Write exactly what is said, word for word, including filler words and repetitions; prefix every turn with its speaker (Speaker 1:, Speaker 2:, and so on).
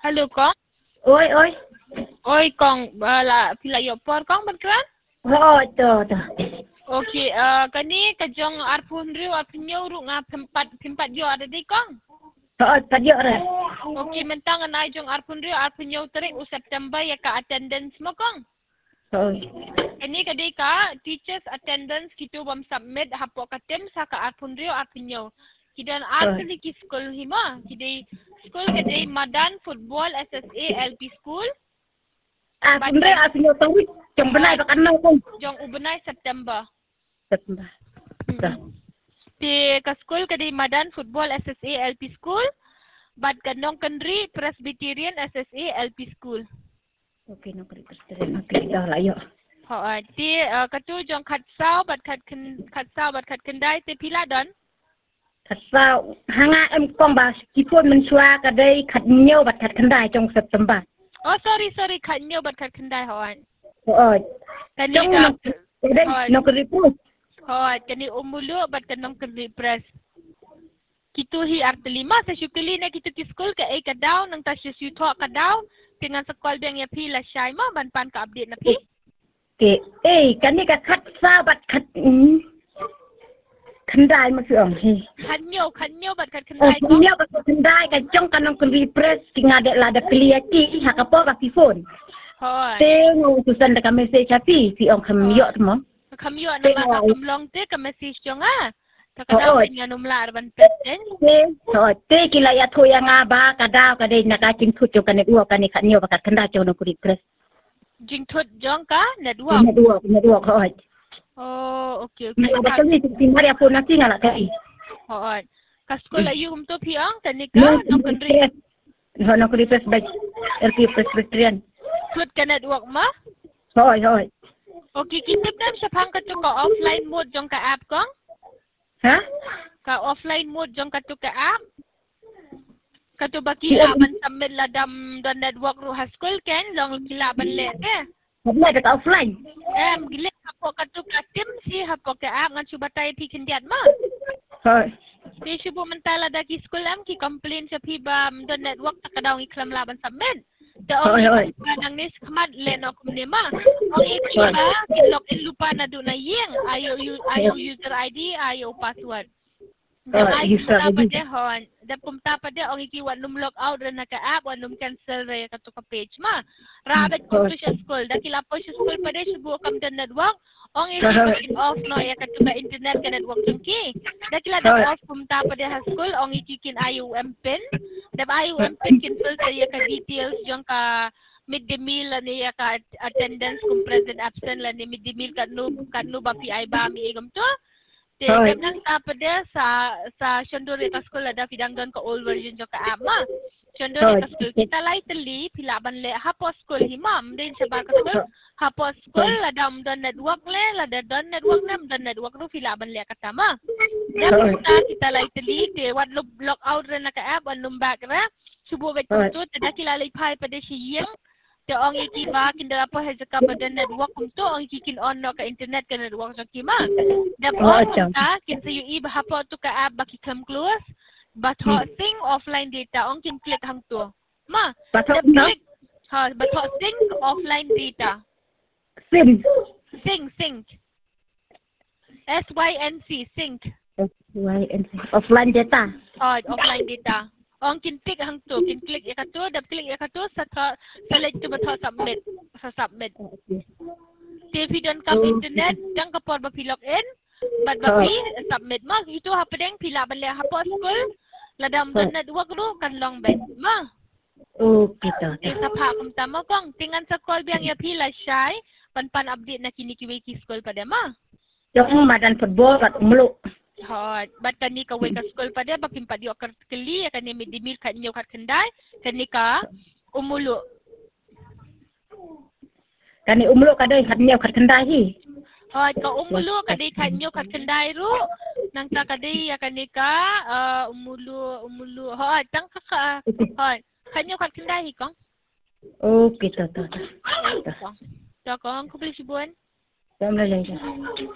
Speaker 1: Halo Kong.
Speaker 2: Oi, oi.
Speaker 1: Oi Kong, uh, la pila yo por Kong berkeran?
Speaker 2: Oh, tu, tu.
Speaker 1: Okey, uh, kani kajong arpun riu arpunyo ru nga pempat pempat yo ada di Kong.
Speaker 2: Oh, tajuk dah.
Speaker 1: Okey, mentang anai jong arpun riu arpunyo terik u September ya ka attendance mo Kong.
Speaker 2: Oh.
Speaker 1: Kani kadai ka teachers attendance kitu bam submit hapo katem sa ka arpun riu arpunyo. Kidan arpun ki school hima, kidai school kadai Madan Football S S A L P School.
Speaker 2: Ah, benda aku nyo tahu jom benai pakai nau kong.
Speaker 1: Jong ubenai September.
Speaker 2: September.
Speaker 1: Hmm. Di ke school kadai Madan Football S S A L P School. Bad Gandong Kendri Presbyterian S S A L P School.
Speaker 2: Okey, nak kena Presbyterian. Okey, dah lah yo.
Speaker 1: Ho, di uh, katu jong katsau bad kat ken katsau bad kat kendai te pila don.
Speaker 2: Kasau hanga em kong ba kipun mensua kadai kat nyo bat kat kendai jong September.
Speaker 1: Oh sorry sorry kat nyo bad kat kendai hoan.
Speaker 2: Oh.
Speaker 1: Kani
Speaker 2: Jong
Speaker 1: ka
Speaker 2: nak kadai nak kena pun.
Speaker 1: Ho, kani umulu bad kanong kendri press. Kitu hi art lima sa syukuli na kitu ti school ka ay kadaw nang tasyo syuto kadaw dengan sekolah bang ya pi la syai ma ban pan ka update na pi.
Speaker 2: Okey. Eh, kani ka kat sa bat kat kendai masuk hi.
Speaker 1: Kanyo, kanyo bat kat
Speaker 2: Oh,
Speaker 1: kendai ko.
Speaker 2: kanyo bat kat kendai ka jong kanong kendri press tinga dek la da kliati ha ka po ka phone.
Speaker 1: Hoi.
Speaker 2: Tengok susan dekat mesej api si ong kamyo semua.
Speaker 1: Kamyo na maka kamlong te ka message jong ah. Takadaw nga numlar ban peten.
Speaker 2: So, te kila ya to yang aba kadaw kadai nak acing tut jong kan dua kan ikat nyo bakat kendah jong no kulit press.
Speaker 1: Jing tut jong ka na dua.
Speaker 2: Na dua, na dua ko.
Speaker 1: Oh, okey okey.
Speaker 2: Nak ada kali tinggal ya pun nasi ngala kai.
Speaker 1: Hoi. Ka sekolah yu hum to piang tanika no kendri.
Speaker 2: No no kulit press baj. R P Presbyterian.
Speaker 1: Tut kana dua ma?
Speaker 2: Hoi hoi.
Speaker 1: Okey, kita nam sa phang ka to ka offline mode jong ka app kong.
Speaker 2: Ha?
Speaker 1: Ka offline mode jong ka to ka app. Kato ba kilaban sa midladam don network ru high school ken long kilaban le ke.
Speaker 2: Bila dekat offline.
Speaker 1: Em gile hapo kato ka tim si hapo ka app ngan cuba tay pi kendiat ma.
Speaker 2: Hoi.
Speaker 1: Di subo mentala da ki school am ki complain sa pi ba don network takadaw iklam laban sa med. Da
Speaker 2: Hoi hoi.
Speaker 1: nang nis kamad le no kumne ma. Ang ikiba kinlog in lupa na do na yeng ayo ayo user I D ayo password. Da ay kumta pa de hon. Da kumta pa de ang ikiwan num log out ra na ka app wan num cancel ra ka to ka page ma. Rabat ko to sa school. Da kila po sa school pa de subo kam den network. Ang ikikin off no ya ka to ka internet ka network jungki. Da kila da off kumta pa de ha school ang ikikin I O M pin. Da I O M pin kin filter ya ka details jong ka midday meal la niya ka attendance kung present absent la ni midday meal kanu kanu ba P I ba mi igam to. Te nang tapa de sa sa Shondore ka school ada pidang don ka old version jo ka ama. Shondore ka school kita lai teli pilaban le hapo school himam din sa ba ka school hapo school ada don network le ada don network nam don network ru pilaban le katama. Dan kita kita lai teli te wat log out re na ka app anum back ra subo bet tu tada kilalai pai pada siyeng. Te ong iki ba kinda apa hezaka badan network kumto ong iki kin on no ka internet ka network so kima. Dap on ta kin sa yu iba hapo to ka app baki kam close but ho sing offline data ong kin click hang to. Ma, dap click ha but ho sing offline data.
Speaker 2: Sim.
Speaker 1: Sing sing. S Y N C sync.
Speaker 2: S Y N C offline data.
Speaker 1: Oh, offline data. Ong kin click hang to, kin click ya kato, dap click ya kato sa ta select to bato submit, sa submit. T V don kam internet, dang kapor ba log in, bad ba pi submit ma itu hapa deng pila bale hapo school, ladam don network ru kan long bet ma.
Speaker 2: Oh, kita.
Speaker 1: Eh sa pa kum tama kong tingan sa call biang ya pila shy, pan pan update na kini kiwiki school pa ma.
Speaker 2: Jom Madan Football kat meluk.
Speaker 1: Hot, bat kani ka way ka school pa de bakin pa di okar keli ya kani midimil kan nyo kat kendai kani ka umulo.
Speaker 2: Kani umulo kadai kat nyo kat kendai hi.
Speaker 1: Hot, ka umulo kadai kan nyo kat kendai ru nang ta kadai ya kani ka uh, umulo umulo. Hot, tang ka ka hot. Kan nyo kat kendai hi kong.
Speaker 2: Oh, kita tu.
Speaker 1: Ta kong ko beli sibuan.
Speaker 2: Jom lagi.